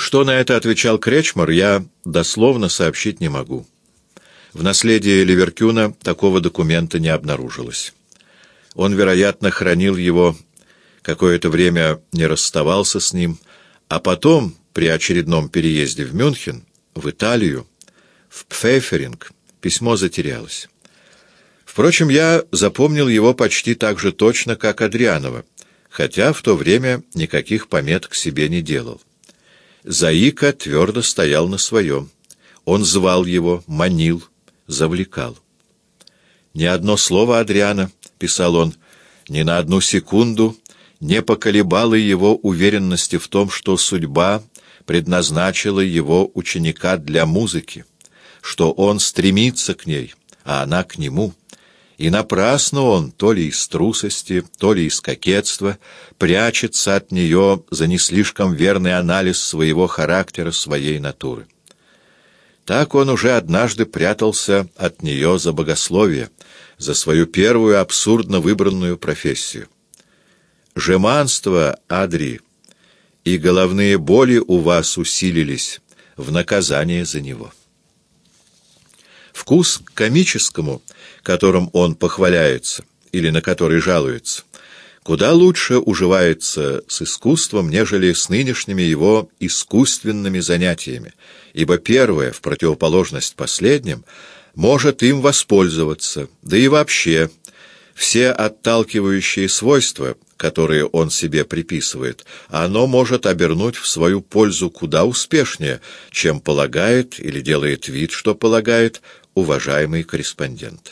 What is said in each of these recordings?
Что на это отвечал Кречмар, я дословно сообщить не могу. В наследии Леверкюна такого документа не обнаружилось. Он, вероятно, хранил его, какое-то время не расставался с ним, а потом, при очередном переезде в Мюнхен, в Италию, в Пфефферинг, письмо затерялось. Впрочем, я запомнил его почти так же точно, как Адрианова, хотя в то время никаких помет к себе не делал. Заика твердо стоял на своем. Он звал его, манил, завлекал. «Ни одно слово Адриана, — писал он, — ни на одну секунду не поколебало его уверенности в том, что судьба предназначила его ученика для музыки, что он стремится к ней, а она к нему. И напрасно он, то ли из трусости, то ли из кокетства, прячется от нее за не слишком верный анализ своего характера, своей натуры. Так он уже однажды прятался от нее за богословие, за свою первую абсурдно выбранную профессию. Жеманство, Адри, и головные боли у вас усилились в наказание за него». Вкус к комическому, которым он похваляется или на который жалуется, куда лучше уживается с искусством, нежели с нынешними его искусственными занятиями, ибо первое, в противоположность последним, может им воспользоваться, да и вообще все отталкивающие свойства, которые он себе приписывает, оно может обернуть в свою пользу куда успешнее, чем полагает или делает вид, что полагает уважаемый корреспондент.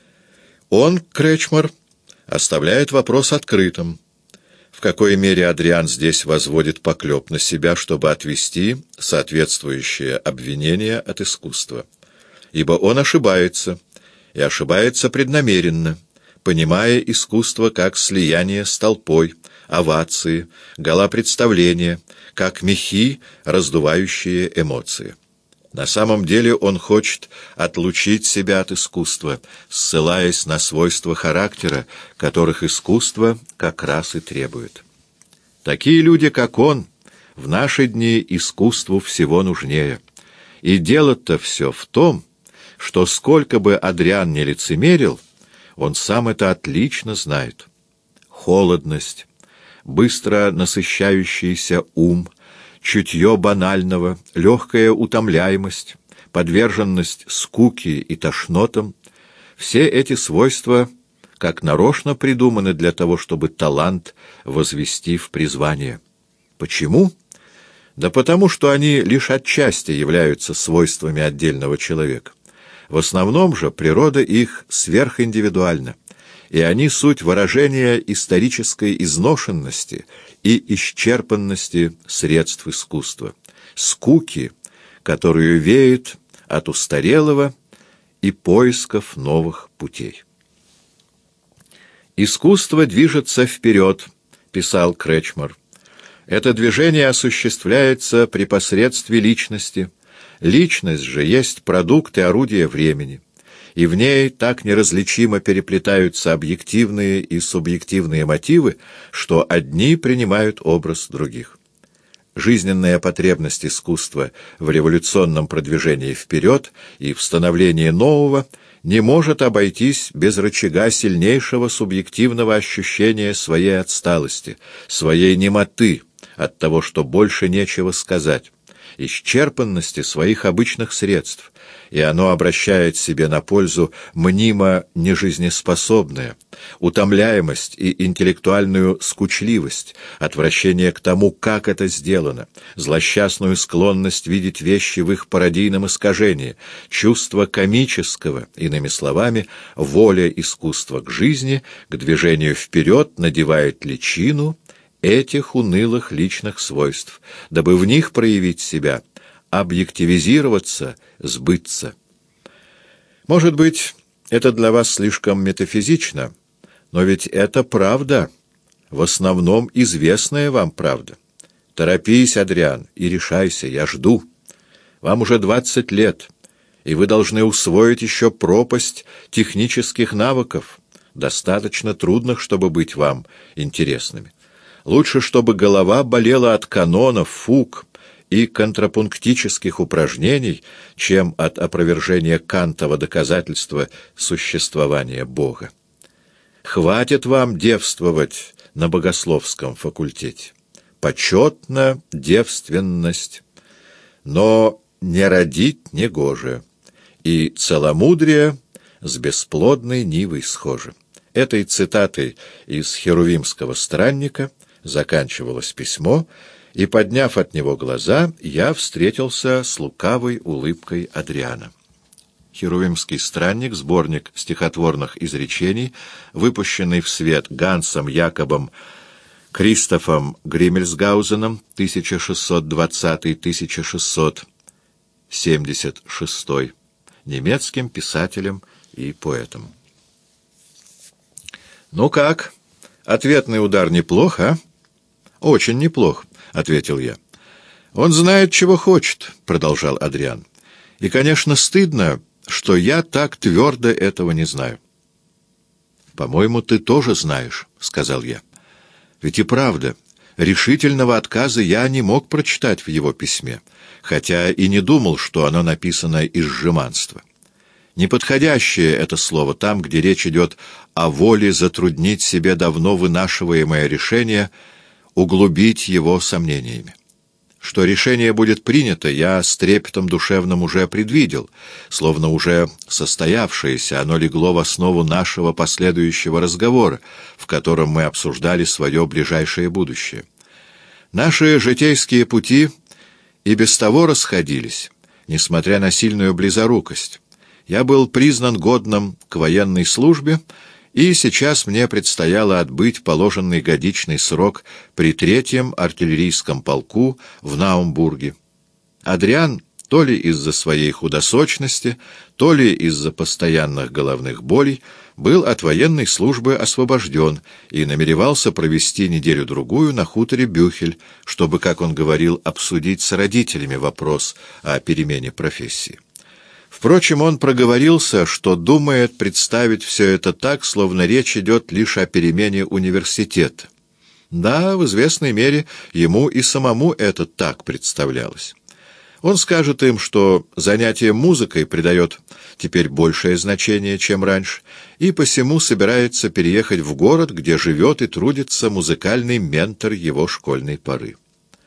Он, Кречмар, оставляет вопрос открытым. В какой мере Адриан здесь возводит поклеп на себя, чтобы отвести соответствующее обвинение от искусства? Ибо он ошибается, и ошибается преднамеренно, понимая искусство как слияние с толпой, овации, гола представления, как мехи, раздувающие эмоции. На самом деле он хочет отлучить себя от искусства, ссылаясь на свойства характера, которых искусство как раз и требует. Такие люди, как он, в наши дни искусству всего нужнее. И дело-то все в том, что сколько бы Адриан не лицемерил, он сам это отлично знает. Холодность, быстро насыщающийся ум, чутье банального, легкая утомляемость, подверженность скуке и тошнотам — все эти свойства как нарочно придуманы для того, чтобы талант возвести в призвание. Почему? Да потому, что они лишь отчасти являются свойствами отдельного человека. В основном же природа их сверхиндивидуальна, и они суть выражения исторической изношенности и исчерпанности средств искусства, скуки, которую веет от устарелого и поисков новых путей. «Искусство движется вперед», — писал Кречмар. «Это движение осуществляется при посредстве личности. Личность же есть продукт и орудие времени, и в ней так неразличимо переплетаются объективные и субъективные мотивы, что одни принимают образ других. Жизненная потребность искусства в революционном продвижении вперед и в становлении нового не может обойтись без рычага сильнейшего субъективного ощущения своей отсталости, своей немоты от того, что больше нечего сказать, исчерпанности своих обычных средств, и оно обращает себе на пользу мнимо нежизнеспособное, утомляемость и интеллектуальную скучливость, отвращение к тому, как это сделано, злосчастную склонность видеть вещи в их пародийном искажении, чувство комического, иными словами, воля искусства к жизни, к движению вперед надевает личину этих унылых личных свойств, дабы в них проявить себя, объективизироваться, сбыться. Может быть, это для вас слишком метафизично, но ведь это правда, в основном известная вам правда. Торопись, Адриан, и решайся, я жду. Вам уже 20 лет, и вы должны усвоить еще пропасть технических навыков, достаточно трудных, чтобы быть вам интересными. Лучше, чтобы голова болела от канонов, фуг и контрапунктических упражнений, чем от опровержения Кантова доказательства существования Бога. Хватит вам девствовать на богословском факультете. Почетна девственность, но не родить негоже, и целомудрие с бесплодной нивой схоже. Этой цитатой из Херувимского странника заканчивалось письмо, и, подняв от него глаза, я встретился с лукавой улыбкой Адриана. Херувимский странник — сборник стихотворных изречений, выпущенный в свет Гансом Якобом Кристофом Гриммельсгаузеном 1620-1676, немецким писателем и поэтом. «Ну как? Ответный удар неплох, а?» «Очень неплох», — ответил я. «Он знает, чего хочет», — продолжал Адриан. «И, конечно, стыдно, что я так твердо этого не знаю». «По-моему, ты тоже знаешь», — сказал я. «Ведь и правда, решительного отказа я не мог прочитать в его письме, хотя и не думал, что оно написано из жеманства. Неподходящее это слово там, где речь идет о воле затруднить себе давно вынашиваемое решение, углубить его сомнениями. Что решение будет принято, я с трепетом душевным уже предвидел, словно уже состоявшееся, оно легло в основу нашего последующего разговора, в котором мы обсуждали свое ближайшее будущее. Наши житейские пути и без того расходились, несмотря на сильную близорукость. Я был признан годным к военной службе, и сейчас мне предстояло отбыть положенный годичный срок при 3-м артиллерийском полку в Наумбурге. Адриан, то ли из-за своей худосочности, то ли из-за постоянных головных болей, был от военной службы освобожден и намеревался провести неделю-другую на хуторе Бюхель, чтобы, как он говорил, обсудить с родителями вопрос о перемене профессии. Впрочем, он проговорился, что думает представить все это так, словно речь идет лишь о перемене университета. Да, в известной мере ему и самому это так представлялось. Он скажет им, что занятие музыкой придает теперь большее значение, чем раньше, и посему собирается переехать в город, где живет и трудится музыкальный ментор его школьной поры.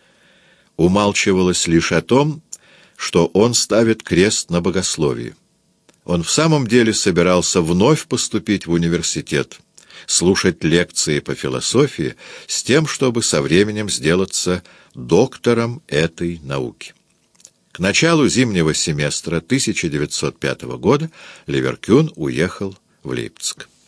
Умалчивалось лишь о том, что он ставит крест на богословии. Он в самом деле собирался вновь поступить в университет, слушать лекции по философии с тем, чтобы со временем сделаться доктором этой науки. К началу зимнего семестра 1905 года Леверкюн уехал в Лейпциг.